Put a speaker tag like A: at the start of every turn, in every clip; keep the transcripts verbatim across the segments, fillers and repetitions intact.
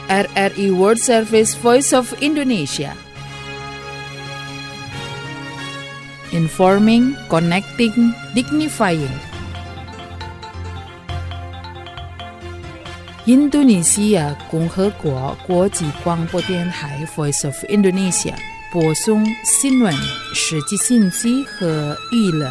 A: R R I World Service Voice of Indonesia. Informing, connecting, dignifying.印度尼西亚共和国国际广播电台 Voice of Indonesia 播送新闻、实际信息和娱乐。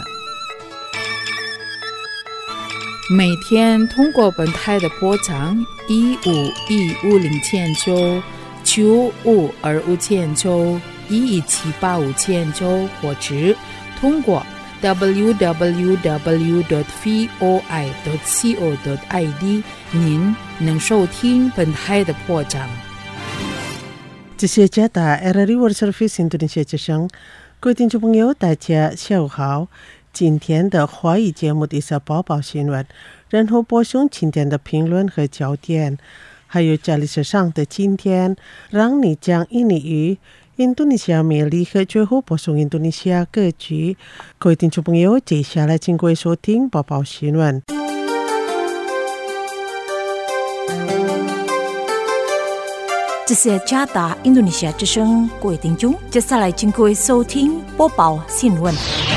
A: 每天通过本台的波长一五一五零千九、九五二五千九、一一七八五千九，或者通过 double-u double-u double-u dot voi dot co dot i d 您能收听本台的波长。
B: 这是加拿大 R R I World Service Indonesia 之声，各位听众朋友，大家下午好。今天的华语节目的是播报新闻，然后播送今天的评论和焦点，还有这里是上的今天，让你将印尼语、印度尼西亚魅力和最后播送印度尼西亚歌曲。各位听众朋友，接下来请各位收听播报新闻。
C: 这是加拿大印度尼西亚之声，各位听众，接下来请各位收听播报新闻。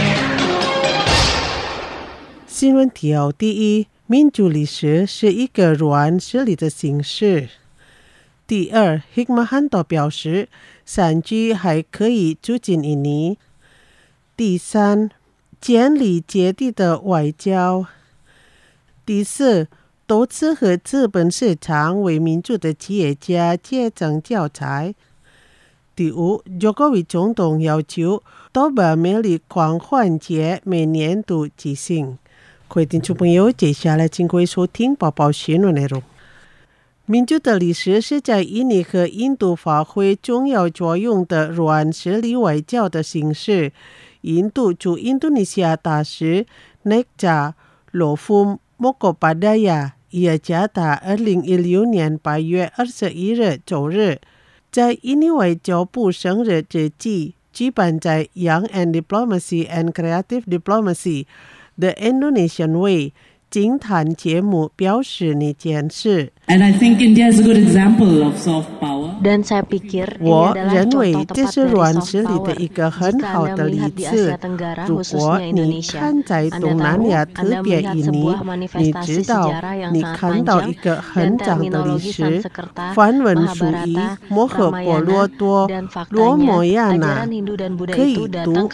B: 新闻提要：第一，民主历史是一个软实力的形式。第二， Hikmahanto 表示，三 G 还可以促进印尼。第三，建立接地的外交。第四，投资和资本市场为民主的企业家节省教材。第五， Jokowi 总统要求多把魅力狂欢节每年都举行。各位听众朋友，接下来请各位收听播报新闻内容。民主的历史是在印尼和印度发挥重要作用的软实力外交的形式。印度驻印度尼西亚大使 Nekja Lofum Mokoppadaya 也加达二零一六年八月二十一日周日，在印尼外交部生日之际，举办在 Young and Diplomacy and Creative Diplomacy。The Indonesian Way 经谈节目表示那件事。
D: And I think India is a good example of soft power.
E: Dan saya pikir
B: 我认为这是软实力的一个很好的例子。如果你看在东南亚，特别印尼，你知道你看到一个很长的历史，梵文属于摩诃婆罗多、罗摩亚那，可以读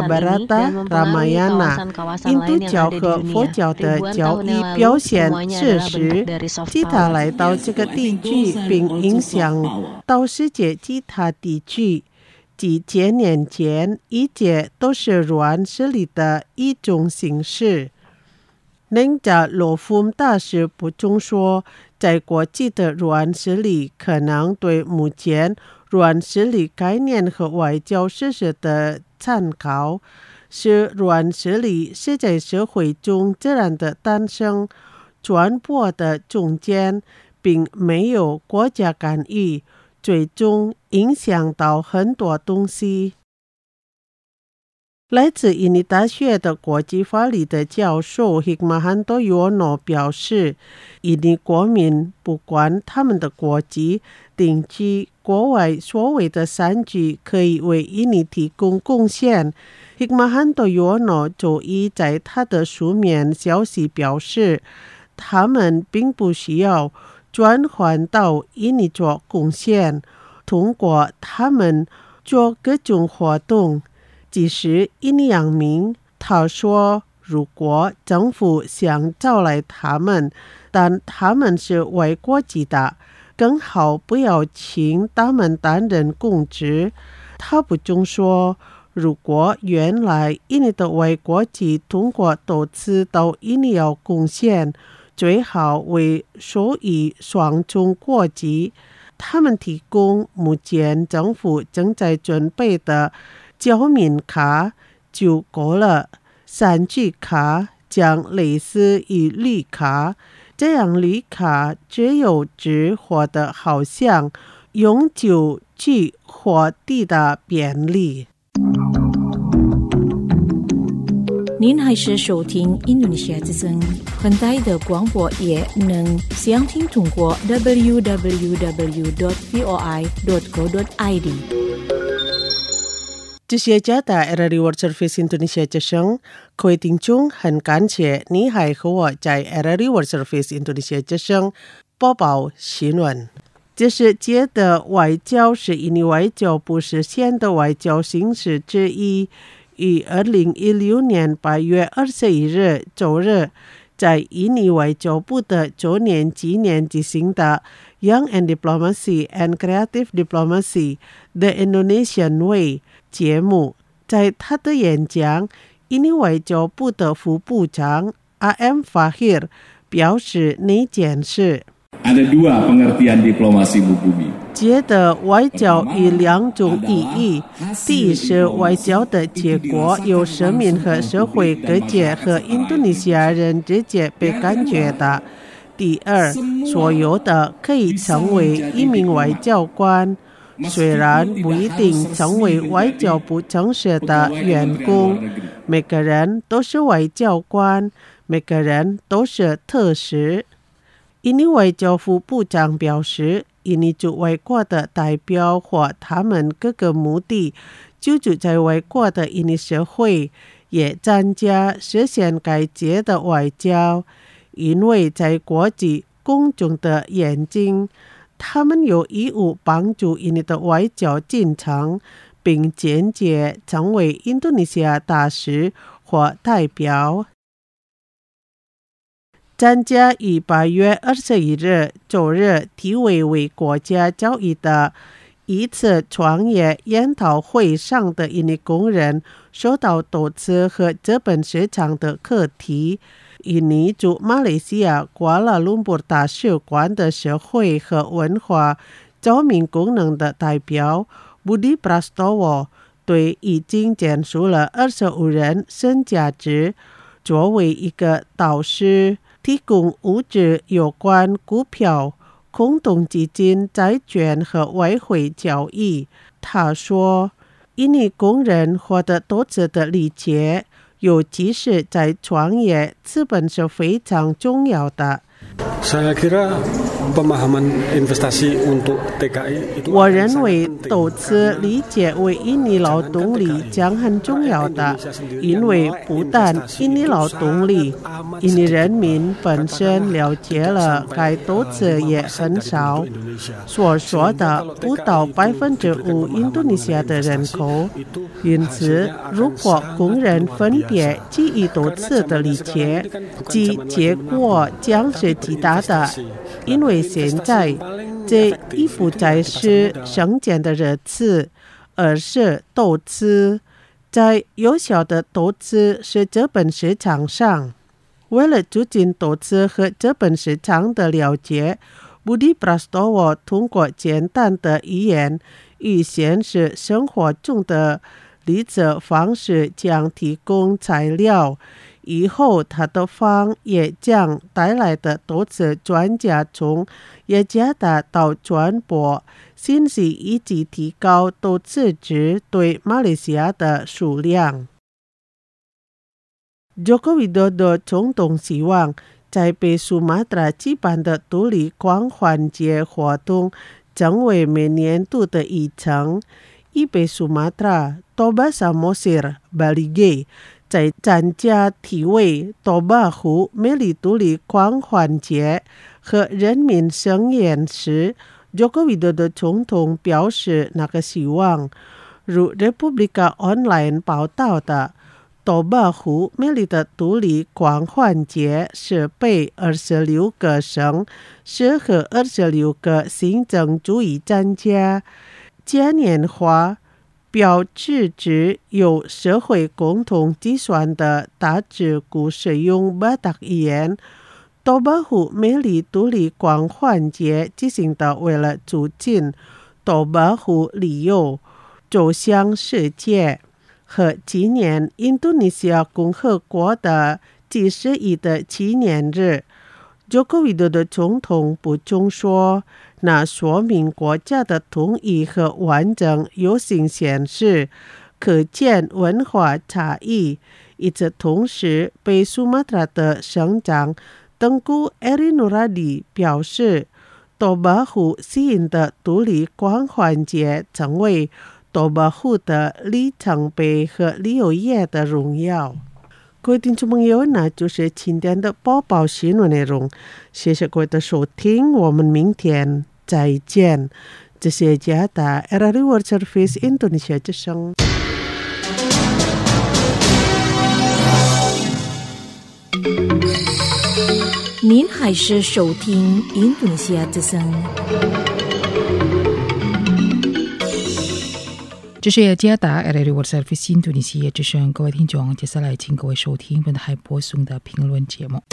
B: Mahabharata、Ramayana。印度教和佛教的教义表现事实，其他来到这个地区并影响到世界其他地区，几千年前一切都是软实力的一种形式。人家罗夫大使补充说，在国际的软实力可能对目前软实力概念和外交事实的参考，是软实力是在社会中自然的诞生、传播的中间，并没有国家干预，最终影响到很多东西。来自印尼大学的国际法律的教授 Hikmahanto Yono 表示，印尼国民不管他们的国籍、定居国外，所谓的三 G 可以为印尼提供贡献。Hikmahanto Yono 周一在他的书面消息表示，他们并不需要转换到印尼做贡献，通过他们做各种活动。即使印尼洋民，他说，如果政府想招来他们，但他们是外国籍的，更好不要请他们担任公职。他补充说，如果原来印尼的外国籍通过投资到印尼要贡献，最好为属于双重国籍。他们提供目前政府正在准备的侨民卡就够了。三 G 卡将类似于绿卡，这样绿卡只有只获得好像永久居获地的便利。
C: 您还是收听印度尼西亚之声很大的广播，也能详听通过 double-u double-u double-u dot voi dot co dot i d。
B: 这些加大 R R I World Service Indonesia 之声，各位听众，很感谢你还和我在 R R I World Service Indonesia 之声播报新闻。这世界的外交是印尼外交部实现的外交形式之一，于二零一六年八月二十一日周日，在印尼外交部的周年纪念举行的 Young and Diplomacy and Creative Diplomacy The Indonesian Way 节目，在他的演讲，印尼外交部的副部长 A M Fahir 表示那件事。
E: Ada dua pengertian diplomasi Bu Bumi。
B: 觉得外交有两种意义，第一是外交的结果由人民和社会各界和印度尼西亚人直接被感觉的；第二，所有的可以成为一名外交官，虽然不一定成为外交部正式的员工，每个人都是外交官，每个人都是特使。印尼外交副部长表示，印尼驻外国的代表或他们各个目的居住在外国的印尼社会也参加实现该届的外交，因为在国际公众的眼睛，他们有义务帮助印尼的外交进程，并间接成为印度尼西亚大使或代表。参加于八月二十一日周日题为为国家教育的一次创业研讨会上的印尼工人说到投资和资本市场的课题。印尼驻马来西亚瓜拉隆坡大使馆的社会和文化照明功能的代表 Budi Prastowo 对已经结束了二十五人身价值，作为一个导师提供物质有关股票、空洞基金、债券和外汇交易。他说，印尼工人获得投资的理解，尤其是在创业，资本是非常重要的。
F: Saya kira pemahaman investasi untuk T K I itu
B: 我认为投资理解为印尼劳动力将很重要的，因为不但印尼劳动力，印尼人民本身了解了该投资也很少，所说的不到百分之五印度尼西亚的人口。因此，如果工人分别基于投资的理解，其结果将是极大的。因为现在这已不再是生钱的日子，而是投资。在有效的投资是资本市场上。为了促进投资和资本市场的了解， Budi Prastowo 通过简单的语言与现实生活中的例子方式将提供材料。以后他的方也将带来的投资专家从也加大到传播信息以及提高投资者对马来西亚的数量。Joko Widodo 总统希望在北苏马特举办的独立光环节活动成为每年度的议程。以北苏马特、Toba Samosir、Balige在参加题为多巴湖美丽独立光环节和人民盛宴时， Joko Widodo 总统表示那个希望。如 Republika Online 报道的，多巴湖美丽的独立光环节是被二十六个省市和二十六个行政主义参加。嘉年华标志着由社会共同计算的大致故事用巴达语言。多巴湖美丽独立光环节进行的为了促进多巴湖旅游走向世界和纪念印度尼西亚共和国的七十一的纪念日。Joko Widodo 总统补充说，那说明国家的统一和完整有形显示，可见文化差异， 与此同时，被苏马特拉的省长登古埃里努拉迪表示，多巴湖吸引的独立光环节成为多巴湖的里程碑和旅游业的荣耀。各位听众朋友，那就是今天的播报新闻内容，谢谢各位的收听，我们明天再见。这是加达 R R I World Service Indonesia 之声。
C: 您还是收听印度尼西亚之声。
A: 这是加达 R R I World Service 印度尼西亚之声，各位听众，接下来请各位收听本台播送的评论节目。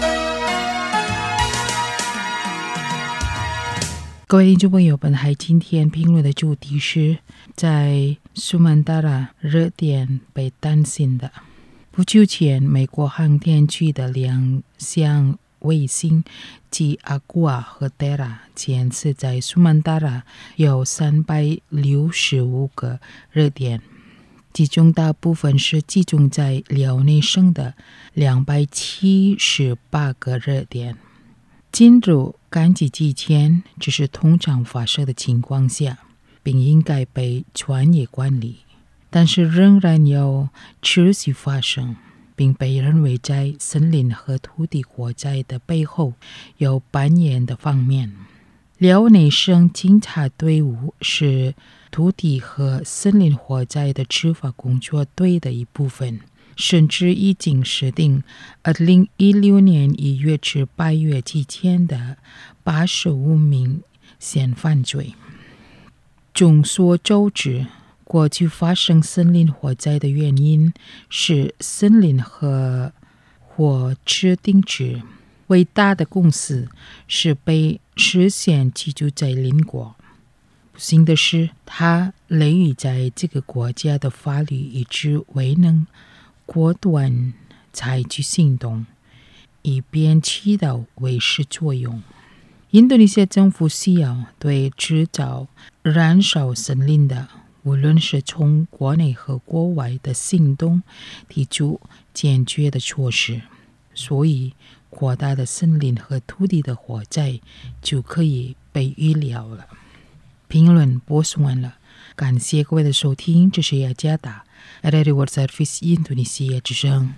A: 各位听众朋友，本台今天评论的主题是在苏曼达拉热点被担心的。不久前，美国航天局的两项卫星即阿古瓦和德拉检测在苏曼达拉有三百六十五个热点，其中大部分是集中在辽内省的两百七十八个热点。进入干季之前，这是通常发射的情况下，并应该被专业管理，但是仍然有持续发生，并被认为在森林和土地火灾的背后有扮演的方面。辽内省警察队伍是土地和森林火灾的执法工作队的一部分，甚至已经设定二零一六年一月至八月之间的八十五名嫌犯罪。众所周知，过去发生森林火灾的原因是森林和火吃定制，伟大的公司是被视线记住在邻国。不幸的是，它累于在这个国家的法律一直未能果断采取行动，以便起到维持作用。印度尼西亚政府需要对制造燃烧森林的，无论是从国内和国外的行动，提出坚决的措施，所以扩大的森林和土地的火灾就可以被预料了。评论播送完了，感谢各位的收听，这是雅加达 R R I World Service 印度尼西亚之声。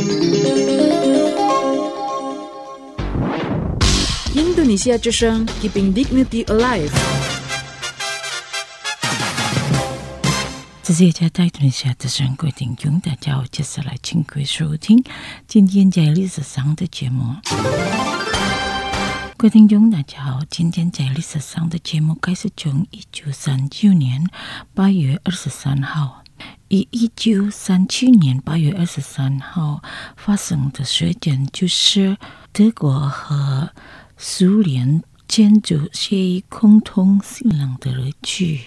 G: 印度尼西亚之声 Keeping Dignity Alive。
C: 这是在印度尼西亚之声，各位听众大家好，接下来请各位收听今天在历史上的节目。各位听众大家好，今天在历史上的节目开始从一九三九年八月二十三号，以一九三七年八月二十三号发生的事件，就是德国和苏联签署协议共同信仰的日期。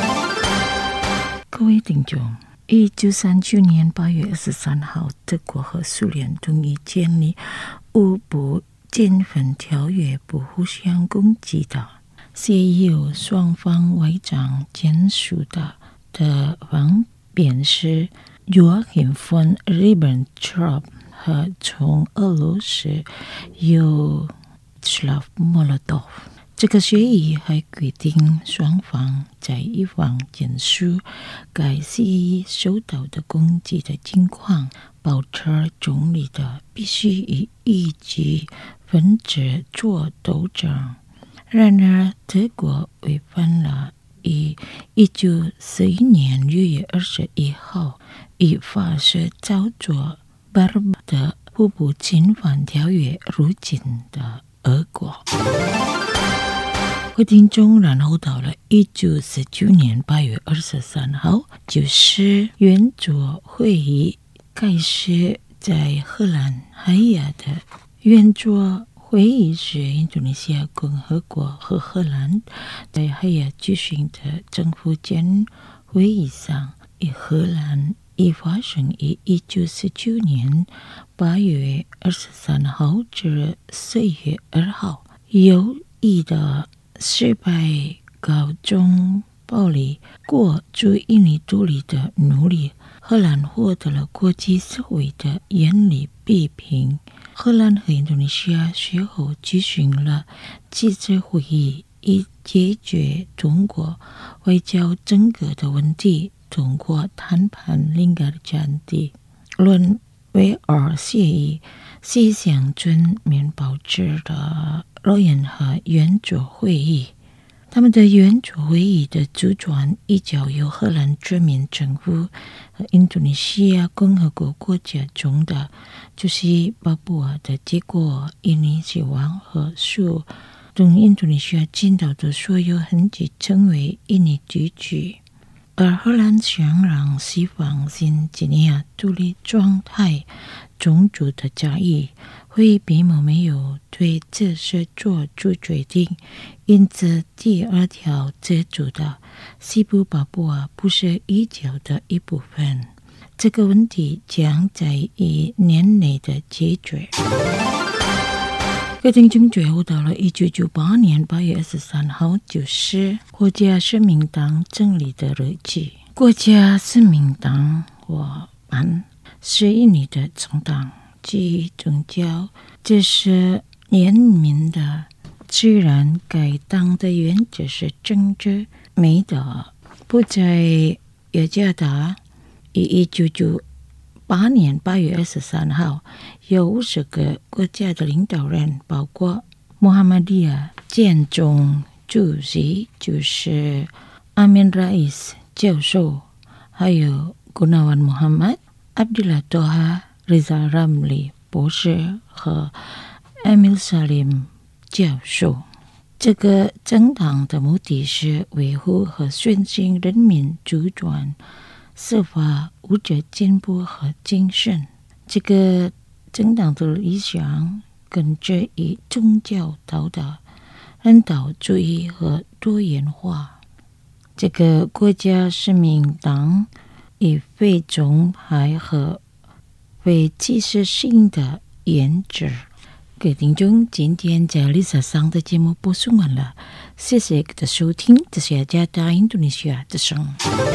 C: 各位听众，一九三九年八月二十三号，德国和苏联同意建立互不间分条约，不互相攻击的协议，由双方外长签署的的方便是 Joachim von Ribbentrop 和从俄罗斯由 Slav Molotov。这个协议还规定，双方在一方签署该协议受到的攻击的情况，保持中立的，必须以一级分子做斗争。然而，德国违反了以一九四一年六月二十一号以发射叫做巴尔巴的互不侵犯条约入侵的俄国。会听众，然后到了一九四九年八月二十三号，就是圆桌会议开始在荷兰海牙的圆桌会议是印度尼西亚共和国和荷兰在海牙举行的政府间会议上，以荷兰已发生于一九四九年八月二十三号至四月二号，有意的失败告终暴力过驻印尼独立的努力， 荷兰获得了国际社会的严厉批评。荷兰和印度尼西亚随后举行了记者会议，以解决中国外交整个的问题，通过谈判令的降低。论维尔协议是象征面保持的诺言和圆桌会议。他们的圆桌会议的主权依交由荷兰殖民政府和印度尼西亚共和国国家中的就是巴布亚的结果，印尼西湾和属从印度尼西亚进到的所有痕迹成为印尼自治。而荷兰想让西方新几内独立状态种族的差异，会议并没有对这事做出决定，因此第二条指出的西部巴布亚不是移交的一部分。这个问题将在一年内的解决。各听众最后到了一九九八年八月二十三号，就是国家社民党成立的日期。国家社民党我们是印尼的政党，即宗教，这是人民的自然。该党的原则是政治美德，不在雅加达。以一九九八年八月二十三号，有五十个国家的领导人，包括穆罕默迪亚建总主席，就是阿敏拉伊斯教授，还有古纳万穆罕默、阿卜杜拉多哈、里扎拉姆里博士和艾米萨林教授。这个政党的目的是维护和宣示人民主权、司法、物质进步和精神。这个政党的理想根植于宗教道德、人道主义和多元化。这个国家社民党以非宗派和非歧视性的原则。各位听众，今天在历史上的节目播送完了，谢谢各位的收听，这是雅加达印度尼西亚之声。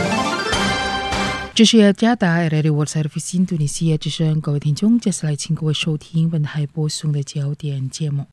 A: 这是雅加达 Radio World Service 印度尼西亚之声，各位听众，接下来请各位收听本台播送的焦点节目。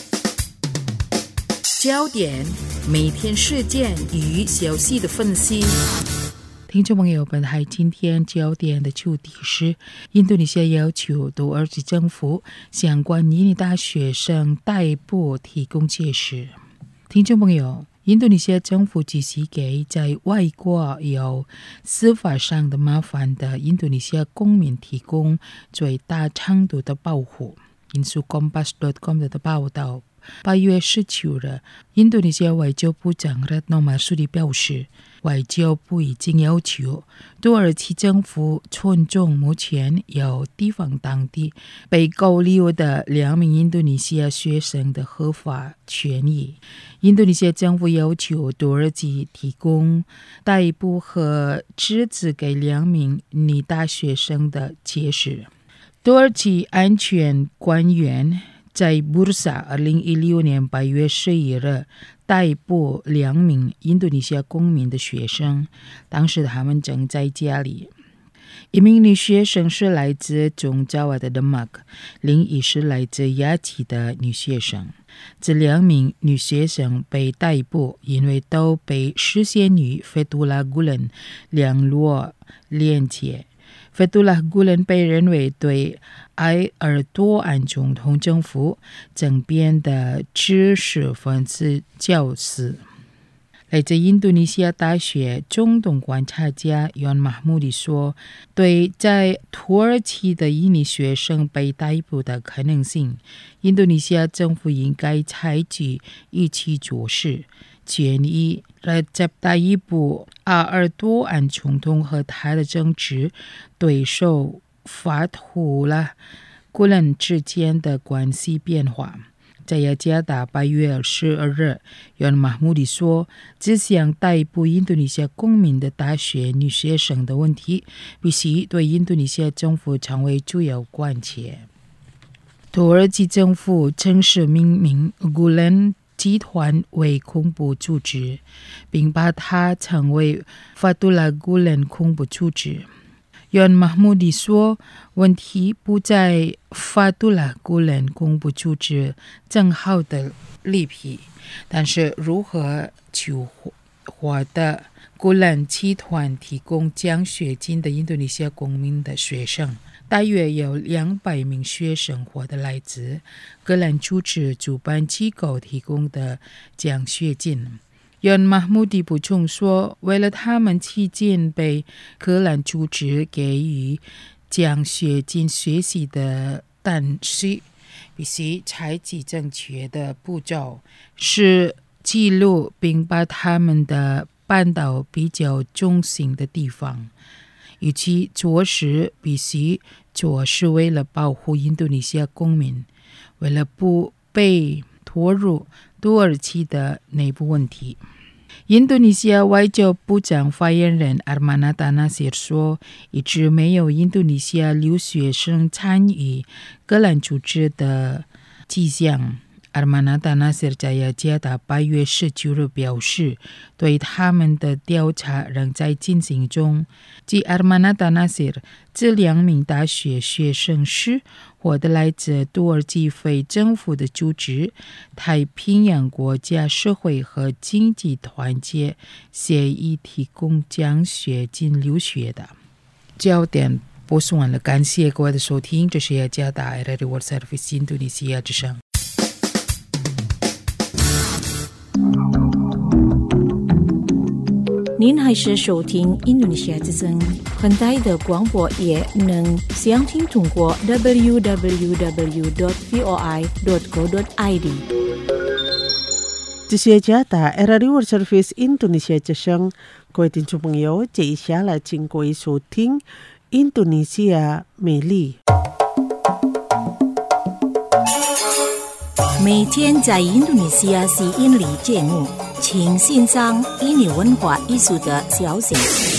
G: 焦点，每天事件与消息的分析。
A: 听众朋友，本台今天焦点的主题是印度尼西亚要求土耳其政府向关印尼大学生逮捕提供解释。听众朋友，印度尼西亚政府只是给在外国有司法上的麻烦的印度尼西亚公民提供最大程度的保护。引述 Kompas 点 com 的报道，八月十九日，印度尼西亚外交部长 Retno Marsudi 表示，外交部已经要求土耳其政府尊重目前由地方当地被勾留的两名印度尼西亚学生的合法权益。印度尼西亚政府要求土耳其提供逮捕和指指给两名女大学生的解释。土耳其安全官员在布鲁萨二零一六年八月十一日逮捕两名印度尼西亚公民的学生，当时他们正在家里。一名女学生是来自中爪哇的德玛克，另一是来自雅琪的女学生。这两名女学生被逮捕，因为都被实现与费杜拉古伦联络连接。费杜拉古伦被认为对埃尔多安总统政府政变的知识分子较死。来自印度尼西亚大学中东观察家yon Mahmoudi 说，对在土耳其的印尼学生被逮捕的可能性，印度尼西亚政府应该采取一起做事，建议Recep Tayyip阿尔多安总统和他的政治对手法图拉古伦之间的关系变化。在雅加达八月十二日，yon Mahmoudi 说，只想逮捕印度尼西亚公民的大学女学生的问题，必须对印度尼西亚政府成为主要关切。土耳其政府正式命名古伦集团为恐怖组织，并把它称为法杜拉古伦恐怖组织。 Yon Mahmoudi 说，问题不在法杜拉古兰公布组织正好的利弊，但是如何求获得古兰集团提供奖学金的印度尼西亚公民的学生，大约有两百名学生获得来自古兰组织主办机构提供的奖学金。Yon Mahmoudi 补充说，为了他们期间被荷兰组织给予奖学金学习的，但是必须采取正确的步骤，是记录并把他们的搬到比较中心的地方。与其做事，必须做是为了保护印度尼西亚公民，为了不被拖入土耳其的内部问题。印度尼西亚外交部长发言人 Armanata Nasir 说，一直没有印度尼西亚留学生参与荷兰组织的迹象。Armanata Nasir 在雅加达八月十九日表示，对他们的调查仍在进行中。据 Armanata Nasir， 这两名大学学生是获得来自土耳其非政府的组织太平洋国家社会和经济团结协议提供奖学金留学的。焦点播送完了，感谢各位的收听，这是雅加达 Radio World Service 印度尼西亚之声。
C: 您还是收听印度尼西亚之声，很大的广播也能详听通过 double-u double-u double-u dot voi dot co dot i d。
B: 这是加达 Radio World Service 印度尼西亚之声，各位听众朋友，接下来请各位收听印度尼西亚美丽。
C: 每天在印度尼西亚是印尼节目，请欣赏印尼文化艺术的消息。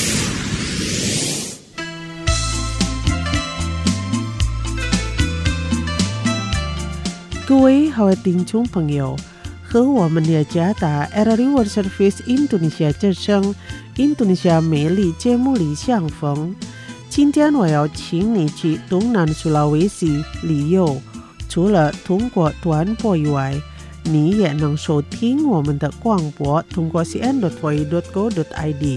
B: 各位好的听众朋友，和我们雅加达 Radio World Service 印度尼西亚之声印度尼西亚美丽节目里相逢。今天我要请你去东南苏拉威西旅游，除了通过短波以外，你也能收听我们的广播，通过 c n dot voi dot co dot i d。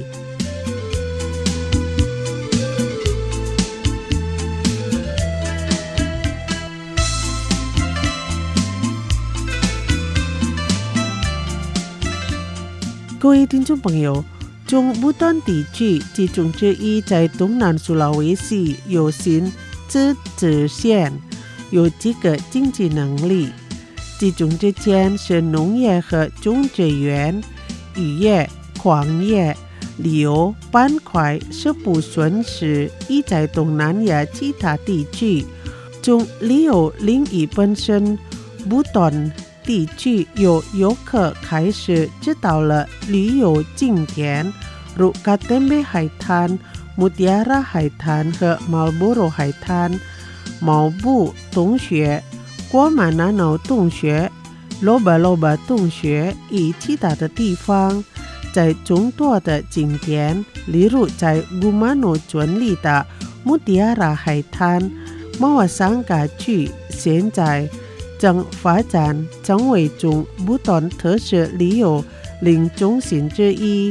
B: 各位听众朋友，中部端地区其中之一在东南苏拉威西有新自治县，有几个经济能力，其中之间是农业和种植园、渔业、矿业、旅游板块是不损失已在东南亚其他地区。从旅游领域本身，不断地区有游客开始知道了旅游景点，如卡登贝海滩、穆迪亚拉海滩和马波罗海滩、毛布洞穴、果马纳瑙洞穴、罗巴罗巴洞穴以其他的地方。在众多的景点，例如在古马诺村里的穆迪亚拉海滩、马瓦桑嘎区，现在正发展成为中不断特色旅游领中心之一。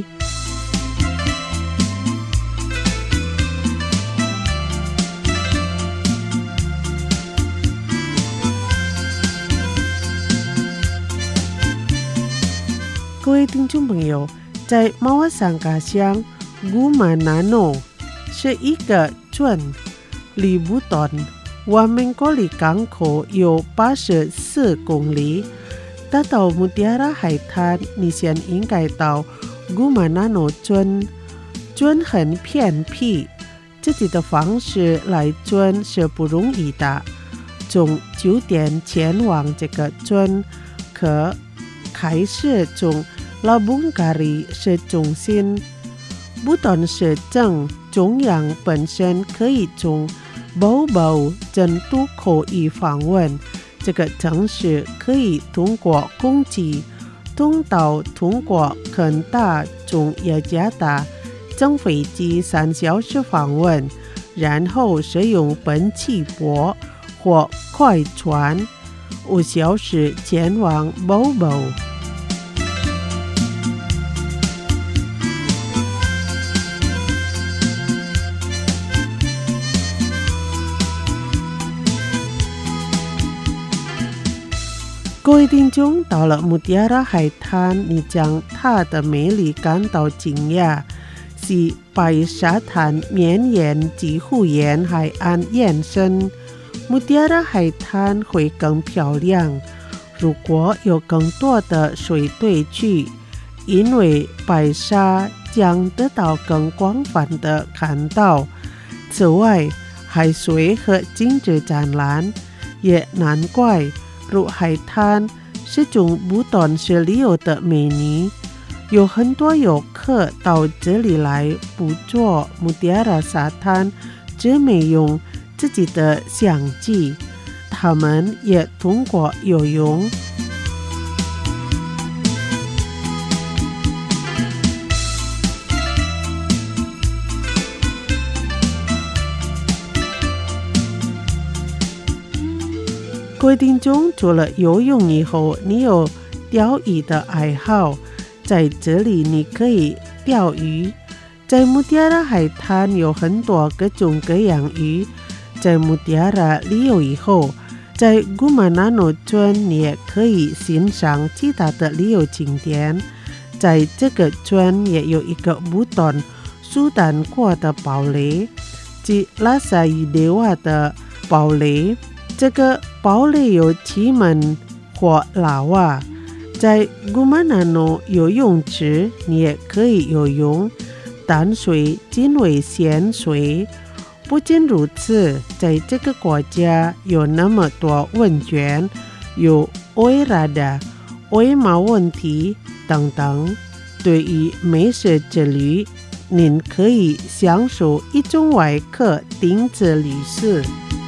B: 各位听众朋友，在马瓦桑嘎乡古马纳诺是一个村，离不断我们国离港口有八十四公里。达到穆迪亚拉海滩，你先应该到古马纳诺村。村很偏僻，自己的方式来村是不容易的。从酒店前往这个村，可开始从拉bun嘎里市中心。不但是镇中央本身可以从包包镇都可以访问，这个城市可以通过空气通道，通过肯大从雅加达乘飞机三小时访问。 然后使用本汽舶或快船，五小时前往 Bobo。各位听众，到了穆迪亚拉海滩，你将它的美丽感到惊讶，是白沙滩绵延几乎沿海岸延伸。穆迪亚拉海滩会更漂亮，如果有更多的水对去，因为白沙将得到更广泛的看到。此外，海水和景致湛蓝，也难怪入海滩是种不断是旅游的美女，有很多游客到这里来捕捉穆迪亚拉沙滩，只没用自己的相机，他们也通过游泳。各位听众，除了游泳以后，你有钓鱼的爱好，在这里你可以钓鱼。在穆迪亚拉海滩有很多各种各样鱼。在穆迪亚拉旅游以后，在古马纳诺村你也可以欣赏其他的旅游景点。在这个村也有一个不断苏丹过的堡垒，即拉萨伊德瓦的堡垒。这个堡垒有七门或拉瓦。在古马纳诺游泳池你也可以游泳，淡水仅为咸水。不仅如此，在这个国家有那么多温泉，有维拉的维毛问题等等。对于美食之旅，您可以享受一种外客定制旅行。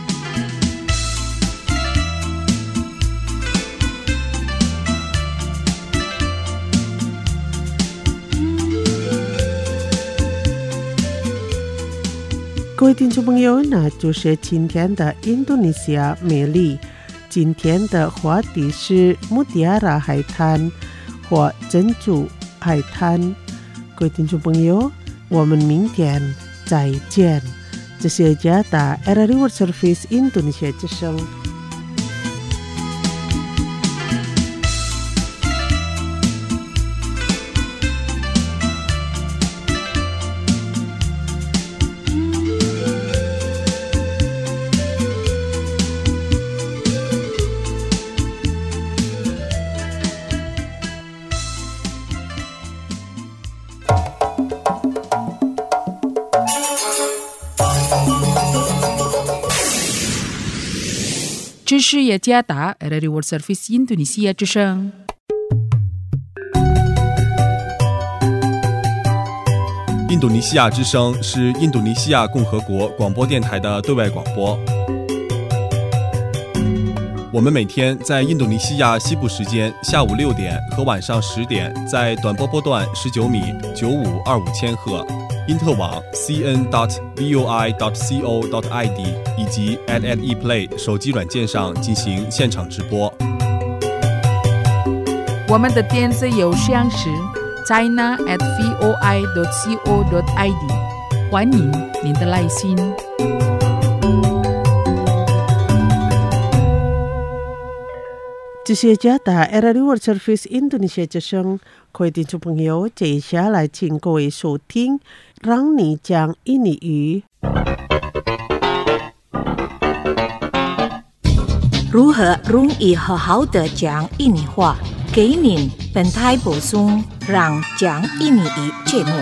B: 各位听众朋友，那就是今天的印度尼西亚美丽。今天的话题是穆迪亚拉海滩或珍珠海滩。各位听众朋友，我们明天再见。这是加达 R R I World Service 印度尼西亚之声。
A: 这是雅加达 R R I World Service 印度尼西亚之声。
H: 印度尼西亚之声是印度尼西亚共和国广播电台的对外广播。我们每天在印度尼西亚西部时间下午六点和晚上十点，在短波波段十九米九五二五千赫、因特网 c n dot voi dot co dot i d 以及 at at ePlay 手机软件上进行现场直播。
A: 我们的电子邮箱是 china at voi dot co dot i d， 欢迎您的来信。
B: 这是加达 R R I World Service 印度尼西亚之声。各位听众朋友，接下来请各位收听让你讲印尼语。
C: 如何容易好好的讲印尼话？给您本台播送让讲印尼语节目。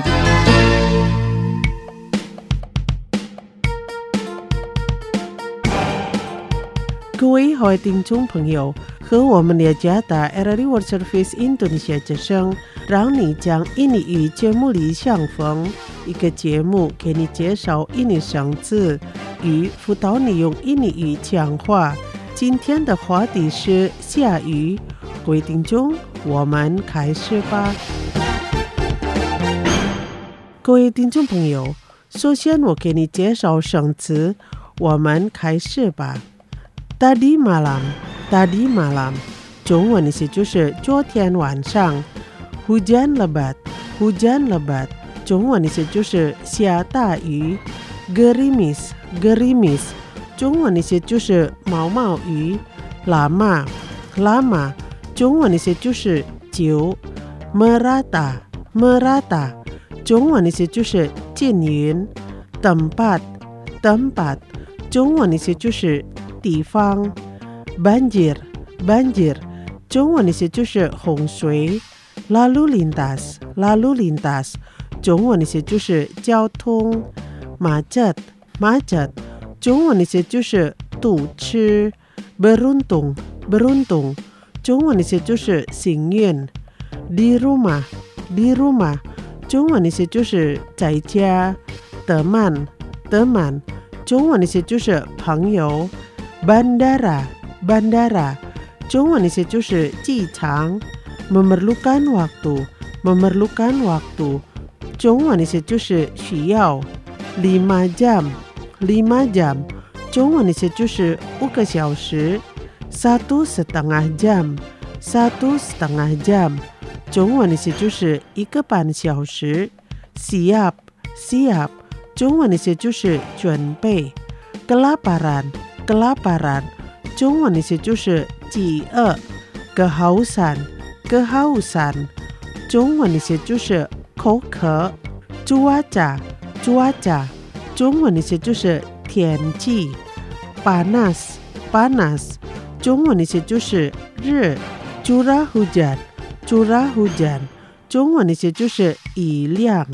B: 各位好的听众朋友，和我们的加达 R R I World Service 印度尼西亚之声让你讲印尼语节目里相逢，一个节目给你介绍印尼生字与辅导你用印尼语讲话。今天的话题是下雨。各位听众，我们开始吧。各位听众朋友， 首先我给你介绍生词，我们开始吧。Tadi malam, tadi malam， 中文意思就是昨天晚上。Hujan lebat, hujan lebat， 中文意思就是下大雨。Gerimis, gerimis， 中文意思就是毛毛雨。Lama, lama， 中文意思就是久。Merata, merata， 中文意思就是均匀。Tempat, tempat， 中文意思就是地方。Banjir, banjir， 中文意思就是洪水。Lalu lintas, lalu lintas， 中文意思就是交通。Macet, macet， 中文意思就是堵车。Beruntung, beruntung， 中文意思就是幸运。Di rumah, di rumah， 中文意思就是在家。Teman, teman， 中文意思就是朋友。Bandara, bandara， 中文意思就是机场。Memerlukan waktu, memerlukan waktu， 中文意思就是需要。Lima jam, lima jam， 中文意思就是五个小时。Satu setengah jam, satu setengah jam， 中文意思就是一个半小时。Siap, siap， 中文意思就是准备。Kelaparan, kelaparan， 中文意思就是饥饿。Kehausan, kehausan， 中文意思就是口渴。Cuaca, cuaca， 中文意思就是天气。Panas, panas， 中文意思就是热。Curah hujan, curah hujan， 中文意思就是雨量。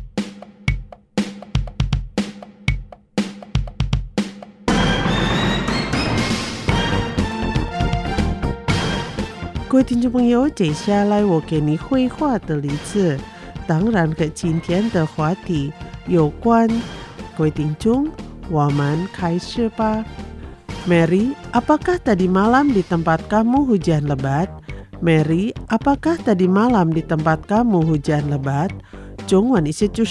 B: 各位听众朋友，接下来我给你绘画的例子，当然跟今天的话题有关。各位听众，我们开始吧。Mary, apakah tadi malam di tempat kamu hujan lebat? Mary, apakah tadi malam di tempat kamu hujan lebat? 中文意思就是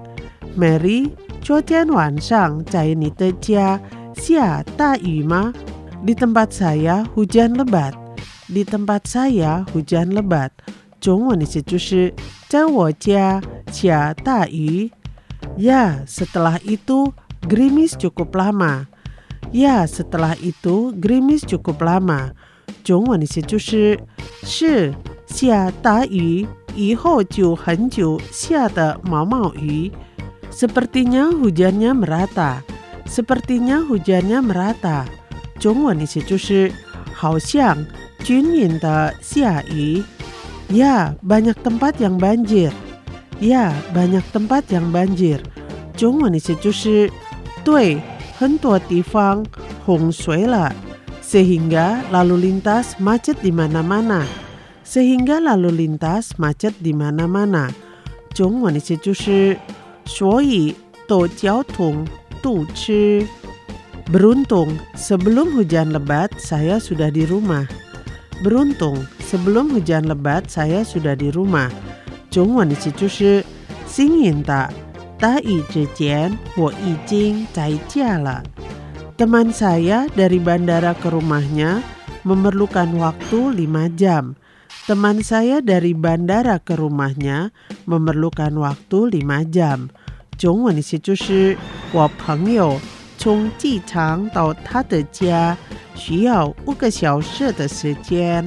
B: Mary， 昨天晚上在你的家下大雨吗？ Di tempat saya hujan lebat。Di tempat saya hujan lebat， 中文意思就是在我家下大雨。Ya, setelah itu gerimis cukup lama. Ya, setelah itu gerimis cukup lama， 中文意思就是是下大雨以后就很久下的毛毛雨。Sepertinya hujannya merata. Sepertinya hujannya merata， 中文意思就是好像均匀的下雨。Ya, banyak tempat yang banjir. Ya, banyak tempat yang banjir， 中文意思就是对，很多地方洪水了。Sehingga lalu lintas macet di mana-mana. Sehingga lalu lintas macet di mana-mana， 中文意思就是所以都交通堵车。Beruntung, sebelum hujan lebat saya sudah di rumah。Beruntung, sebelum hujan lebat saya sudah di rumah， 中文意思就是幸运的，大雨之前我已经在家了。Teman saya dari bandara ke rumahnya memerlukan waktu lima jam。 Teman saya dari bandara ke rumahnya memerlukan waktu lima jam， 中文意思就是我朋友从机场到他的家需要五个小时的时间。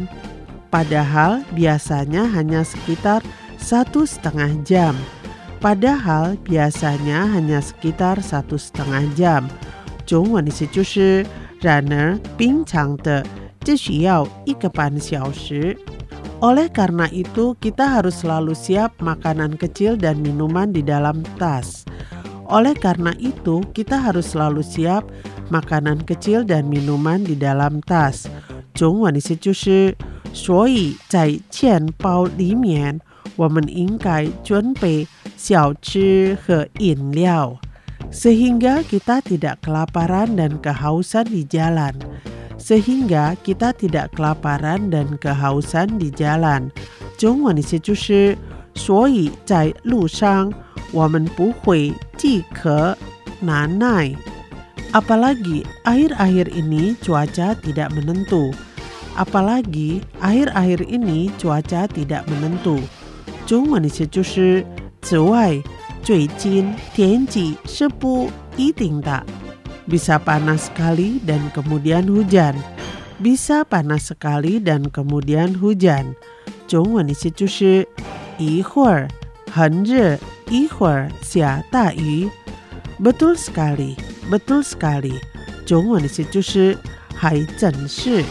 B: Padahal biasanya hanya sekitar satu setengah jam. Padahal biasanya hanya sekitar satu setengah jam， 中文意思就是然而平常的只需要一个半小时。 Oleh karena itu kita harus selalu siap makanan kecil dan minuman di dalam tas. Oleh karena itu kita harus selalu siap makanan kecil dan minuman di dalam tas， 中文意思就是所以在钱包里面我们应该准备小吃和饮料 sehingga kita tidak kelaparan dan kehausan di jalan. Sehingga kita tidak kelaparan dan kehausan di jalan， 中文意思就是所以在路上我们不会饥渴难耐。Apalagi akhir-akhir ini cuaca tidak menentu. Apalagi akhir-akhir ini cuaca tidak menentu. 中文的意思就是此外最近天气是不一定的。Bisa panas sekali dan kemudian hujan. Bisa panas sekali dan kemudian hujan. 中文的意思就是一会儿很热，一会儿下大雨。Betul sekali, betul sekali. 中文的意思就是还真是。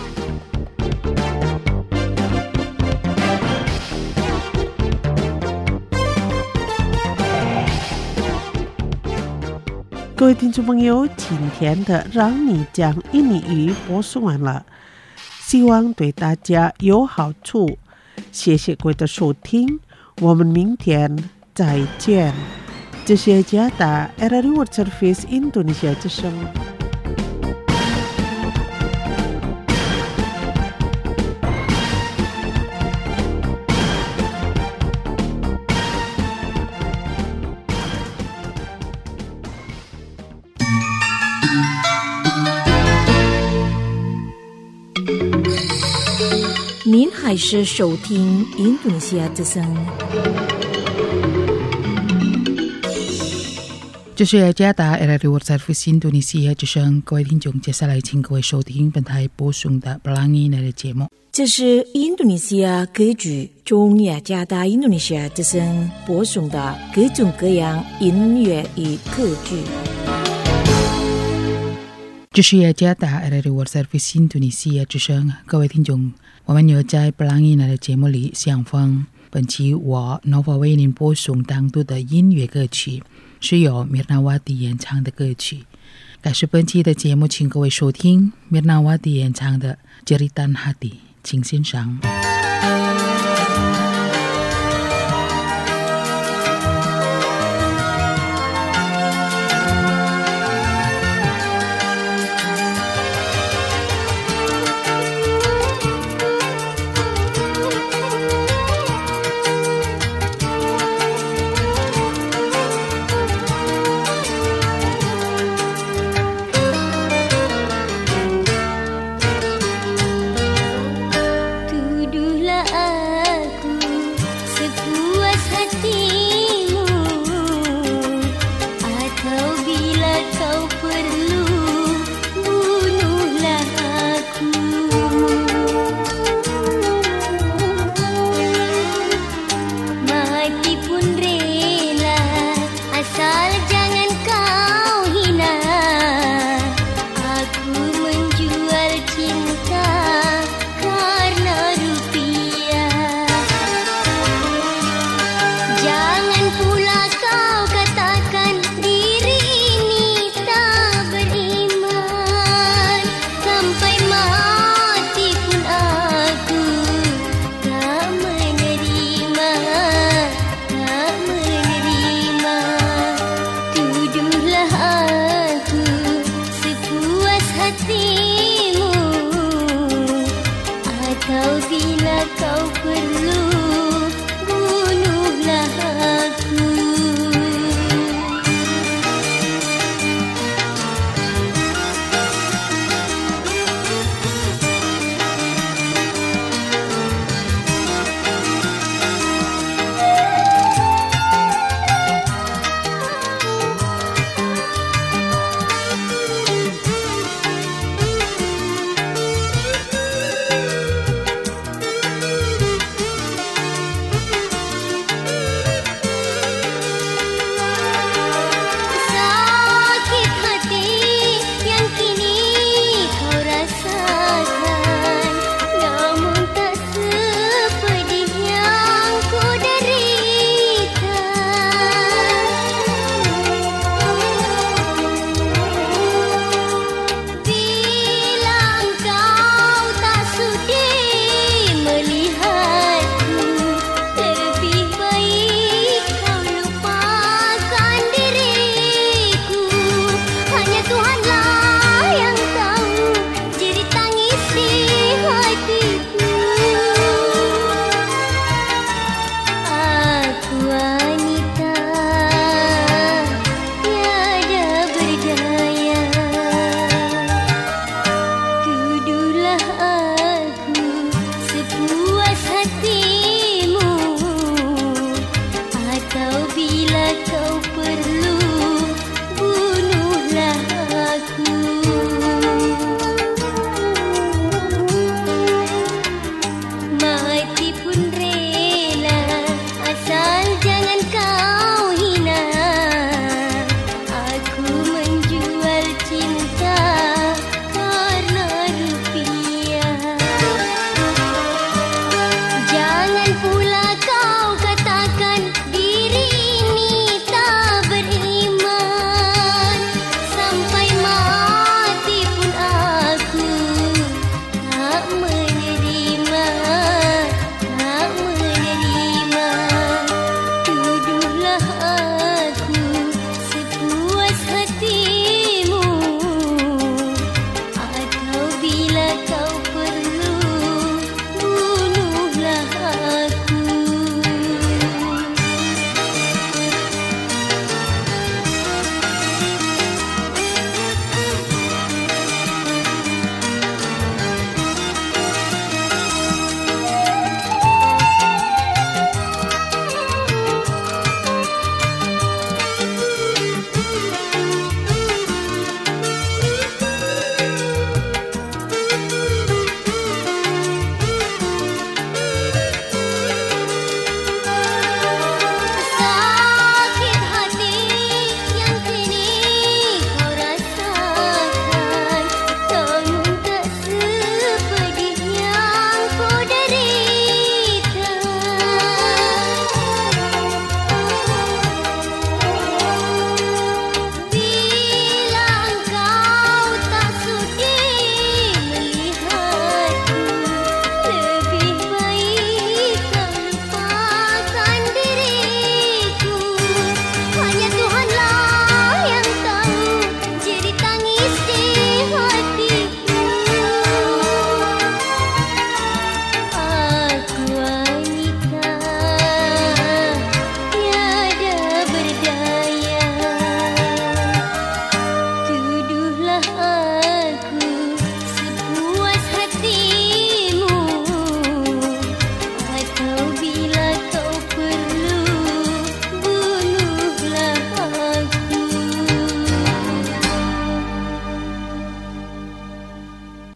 B: 各位听众朋友，今天的让你讲印尼语播送完了，希望对大家有好处。谢谢各位的收听，我们明天再见。这是加达 R R I World Service Indonesia 之声。
C: 您还是收听印度尼西亚之声。
A: 这是加达 R R I World Service Indonesia 之声，各位听众，接下来请各位收听本台播送的 Pelangi 的节目。
C: 这是印度尼西亚歌剧中雅加达印度尼西亚之声播送的各种各样音乐与歌剧。
A: 这是雅加达 R R I World Service Indonesia 之声，各位听众，我们有在 Pelangi 的节目里相逢。本期我 Nova 为您播送当度的音乐歌曲，是由 Mirnawati 演唱的歌曲。该是本期的节目，请各位收听 Mirnawati 演唱的 Jeritan Hati， 请欣赏。
I: Tuduh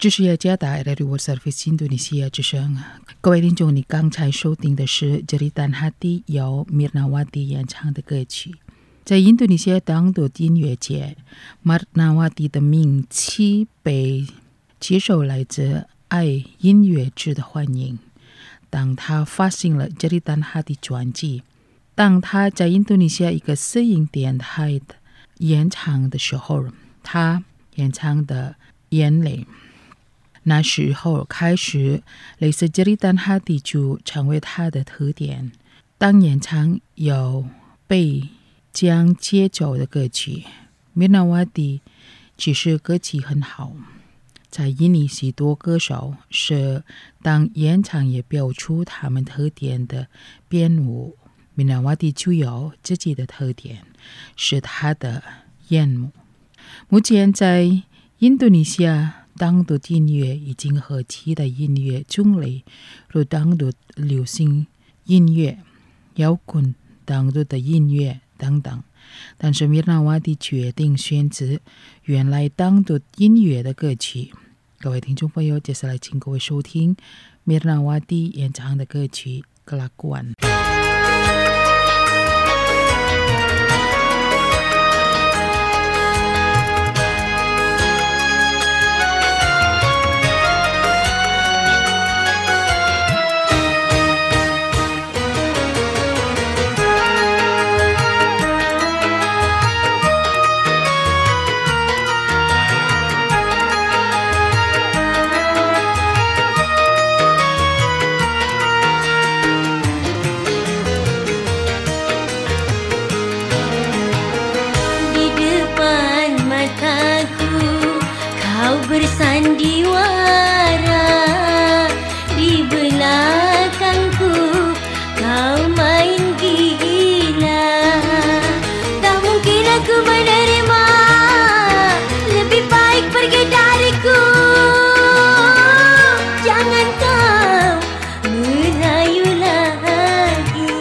A: 这是雅加达 Radio World Service 印度尼西亚之声。各位听众，你刚才收听的是 Jeritan Hati 由 Mirnawati 演唱的歌曲。在印度尼西亚当地音乐界 ，Mirnawati 的名气被接受来自爱音乐制的欢迎。当他发行了 Jeritan Hati 专辑，当他在印度尼西亚一个私营电台的演唱的时候，他演唱的眼泪。那时候开始，类似 Jeritan Hati 就成为他的特点。当演唱有被将节奏的歌曲 ，Mirnawati 其实歌曲很好。在印尼许多歌手是当演唱也标出他们特点的编舞 ，Mirnawati 就有自己的特点，是他的眼目。目前在印度尼西亚当地音乐已经和其他音乐种类，如当地流行音乐、摇滚、当地的音乐等等。但是 Mirnawati 决定选择原来当地音乐的歌曲。各位听众朋友，接下来请各位收听 Mirnawati 演唱的歌曲《Kelakuan》。
I: Bersandiwara di belakangku, kau main gila. Tak mungkin aku menerima, lebih baik pergi dariku. Jangan kau merayu lagi.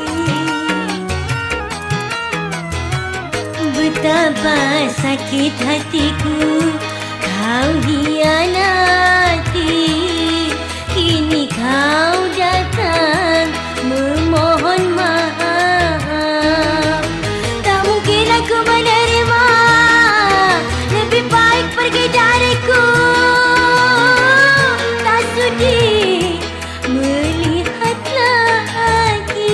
I: Betapa sakit hatiku kau hianati, kini kau datang memohon maaf. Tak mungkin aku menerima, lebih baik pergi dariku. Tak sudi melihat lagi.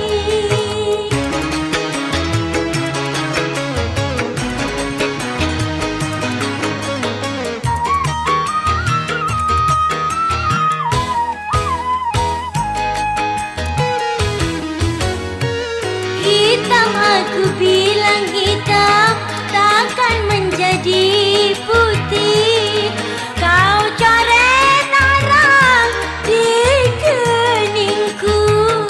I: Aku bilang hitam takkan menjadi putih. Kau coret arang di keningku.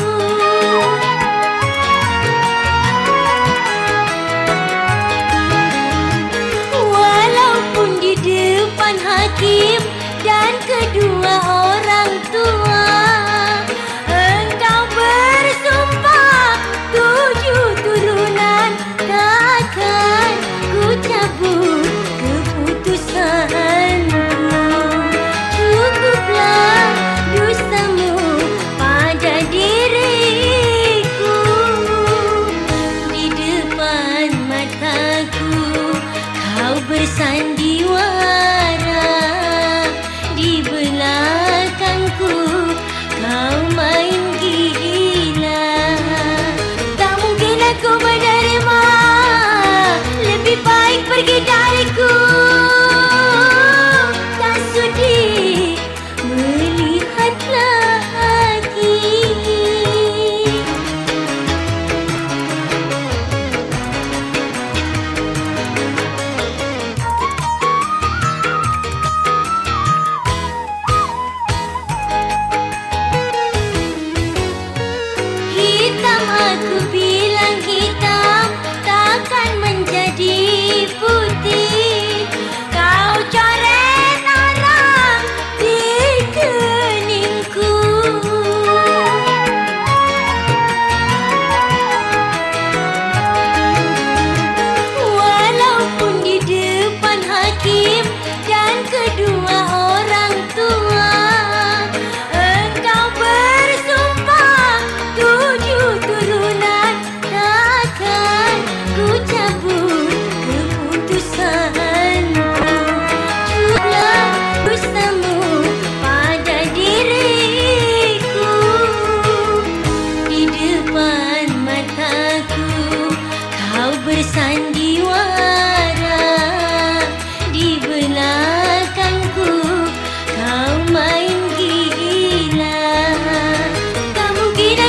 I: Walaupun di depan hakim dan kedua orang tua, engkau bersumpah tujuh turunan takkan ku cabut keputusan.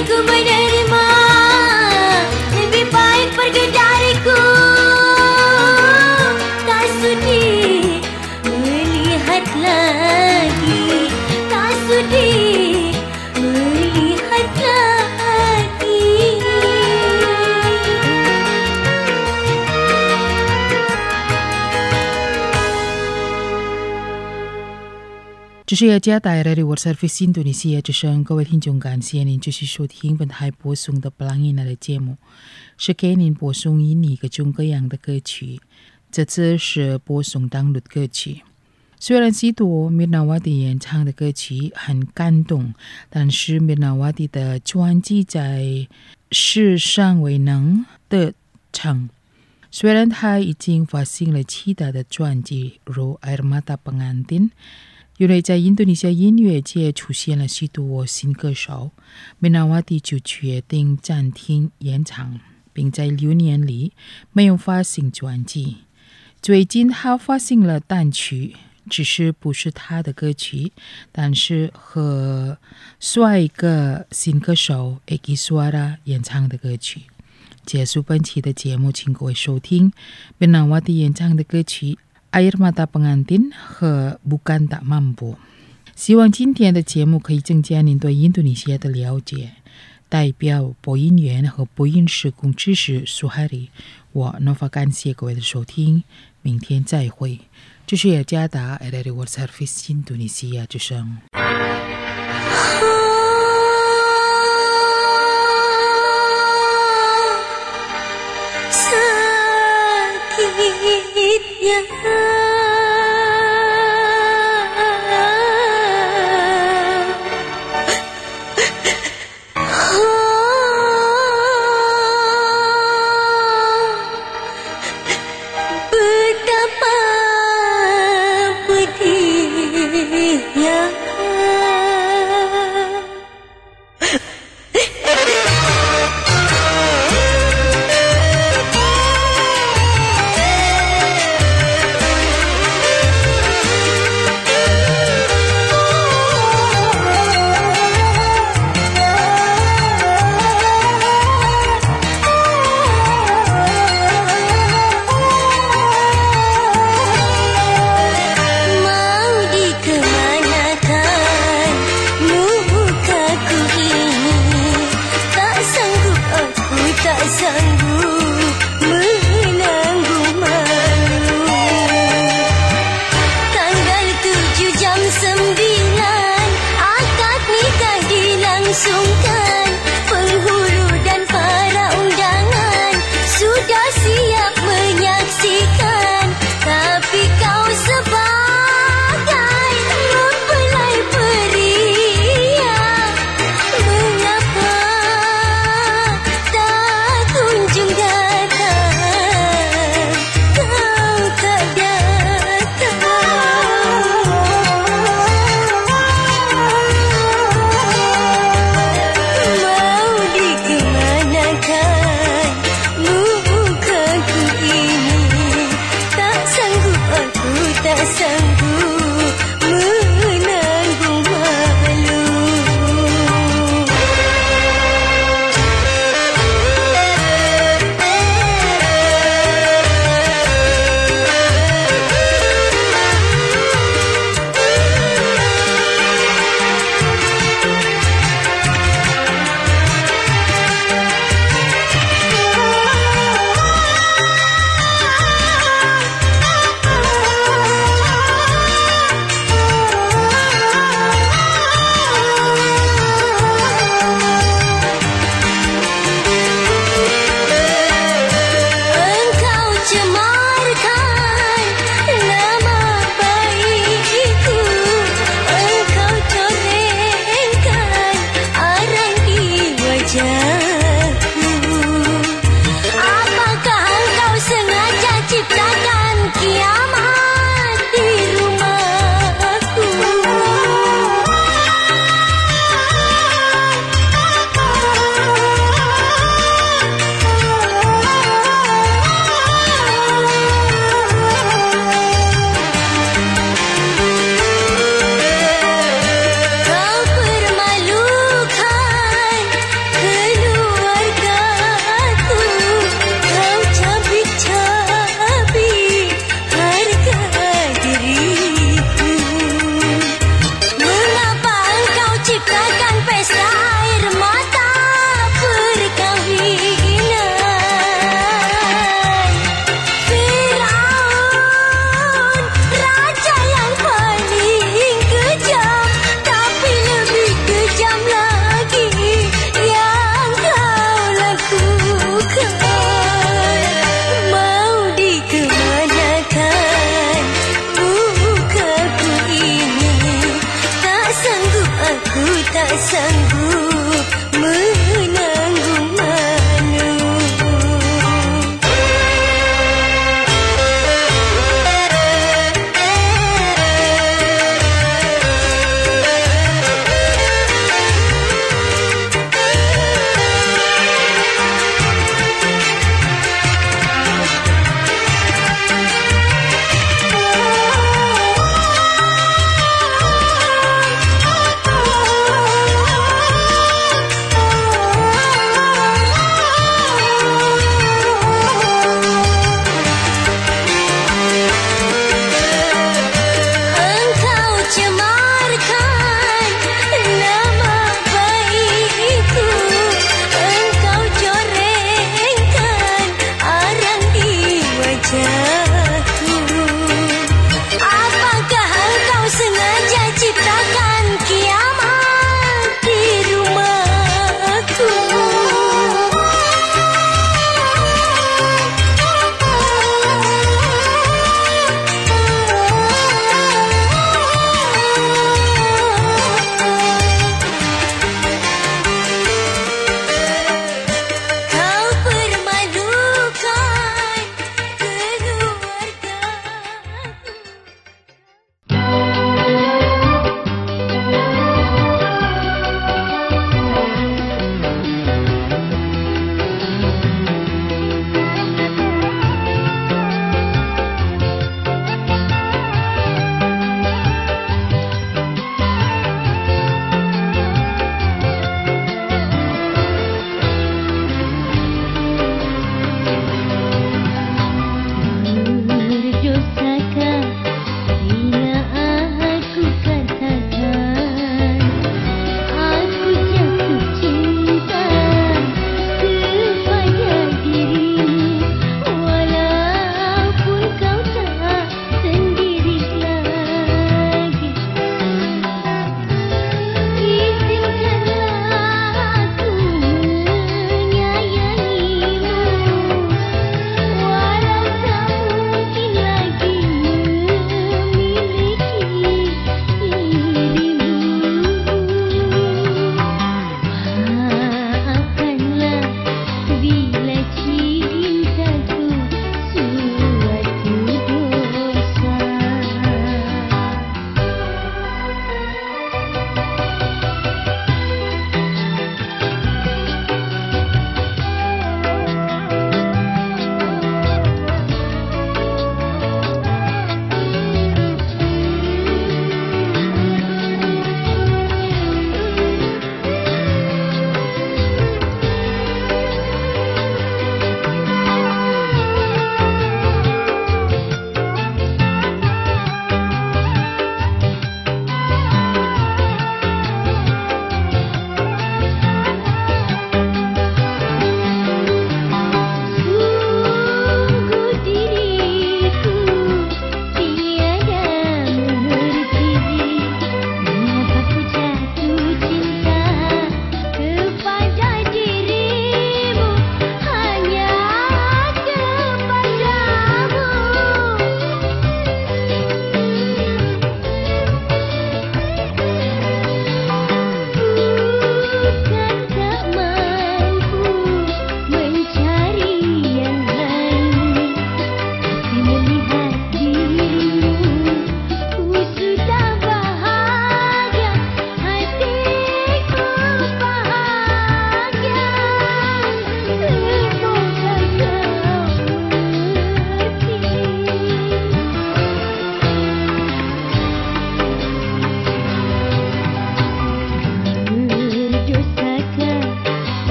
I: aku menerima, lebih baik pergi dariku. Tak sudi melihat lagi, tak sudi melihat lagi.
A: 这是雅加带来的 World Service 印度尼西亚之声，各位听众，感谢您继续收听本台播送的布朗印娜的节目，是给您播送印尼各种各样的歌曲。这次是播送当录歌曲，虽然许多米纳瓦蒂演唱的歌曲很感动，但是米纳瓦蒂的专辑在世上未能得逞。虽然他已经发行了其他的专辑，如《Air Mata Pengantin》。因为在印度尼西亚音乐界出现了许多新歌手，米纳瓦蒂就决定暂停演唱，并在六年里没有发行专辑。最近他发行了单曲，只是不是他的歌曲，但是和帅哥新歌手 Eki Suara 演唱的歌曲。结束本期的节目，请各位收听米纳瓦蒂演唱的歌曲Air Mata Pengantin 和 Bukan Tak Mampu。希望今天的节目可以增加您对印度尼西亚的了解。代表播音员和播音施工知识苏海里，我 Nova 感谢各位的收听，明天再会。这是雅加达 R R World Service 印度尼西亚之声。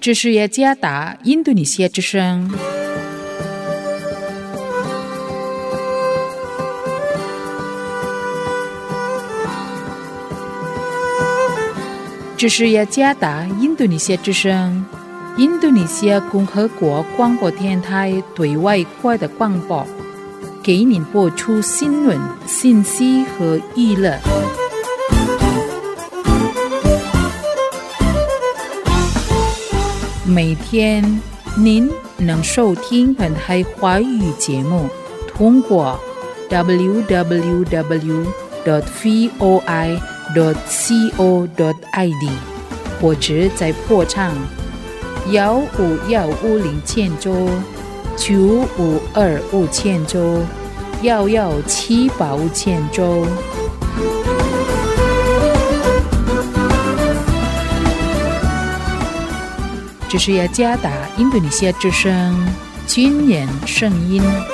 A: 这是雅加达印度尼西亚之声。这是雅加达印度尼西亚之声，印度尼西亚共和国广播电台对外国的广播，给您播出新闻、信息和娱乐。每天您能收听本台华语节目，通过 double-u double-u double-u dot voi dot co dot i d 或者在波长幺五幺五零千周、九五二五千周、幺幺七八五千周。这是雅加达印度尼西亚之声军人声音。